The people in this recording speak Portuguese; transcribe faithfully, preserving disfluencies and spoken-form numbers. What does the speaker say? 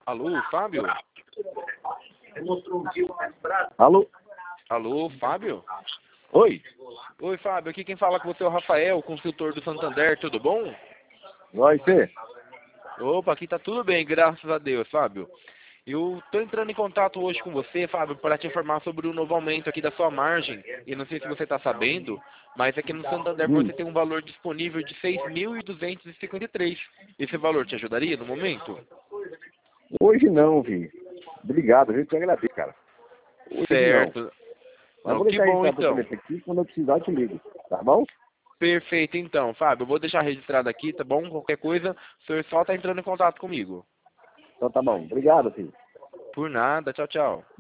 Alô, Fábio? Alô? Alô, Fábio? Oi? Oi, Fábio, aqui quem fala com você é o Rafael, consultor do Santander, tudo bom? Vai ser? Opa, aqui tá tudo bem, graças a Deus, Fábio. Eu tô entrando em contato hoje com você, Fábio, para te informar sobre o novo aumento aqui da sua margem. E não sei se você está sabendo, mas aqui no Santander Hum. você tem um valor disponível de seis mil duzentos e cinquenta e três. Esse valor te ajudaria no momento? Hoje não, Vi. Obrigado, eu te agradeço, cara. Hoje não. Certo. Mas Não, vou que deixar bom registrado o então. documento aqui, quando eu precisar eu te ligo, tá bom? Perfeito então, Fábio. Eu vou deixar registrado aqui, tá bom? Qualquer coisa, o senhor só tá entrando em contato comigo. Então tá bom. Obrigado, filho. Por nada, tchau, tchau.